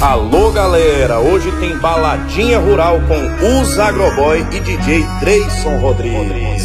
Alô galera, hoje tem baladinha rural com os Agroboy e DJ Dreyson Rodrigues.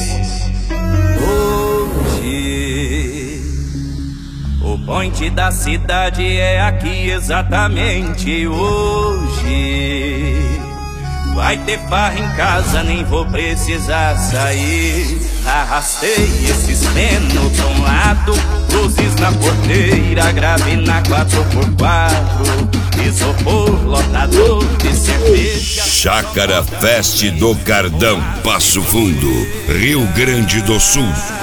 Hoje o point da cidade é aqui exatamente hoje. Vai ter farra em casa, nem vou precisar sair. Arrastei esses menos pra um lado, luzes na porteira, grave na 4x4, isopor lotador de cerveja. Chácara Fest do Cardão, Passo Fundo, Rio Grande do Sul.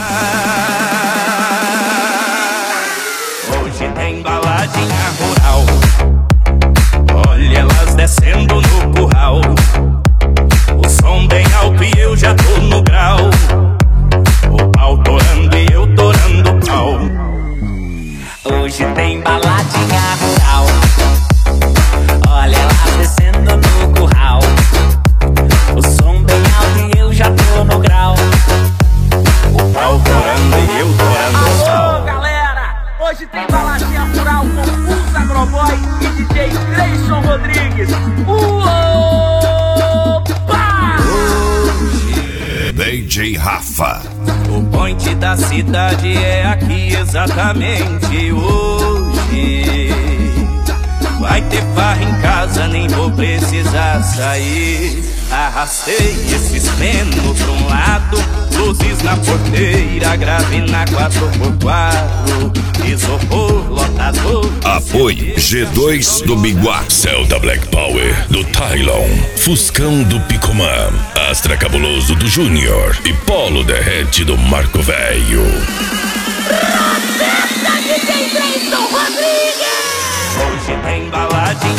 Hoje tem baladinha rural, olha elas descendo no curral. O som bem alto e eu já tô no grau. O pau torando e eu torando o pau. Hoje tem baladinha rural, olha elas descendo no curral. O som bem alto e eu já tô no grau. O pau torando e eu torando o pau. Alô galera, hoje tem baladinha rural com os Agroboy e DJ Dreyson Rodrigues. DJ Rafa. O point da cidade é aqui exatamente hoje. Vai ter farra em casa, nem vou precisar sair. Arrastei esses menos pra um lado, luzes na porteira, grave na 4x4, isopor lotador. Apoio G2 do Biguá, Celta Black Power do Tylon, Fuscão do Picomã, Astra Cabuloso do Júnior e Polo Derrete do Marco Velho. DJ Dreyson Rodrigues! Hoje tem baladinha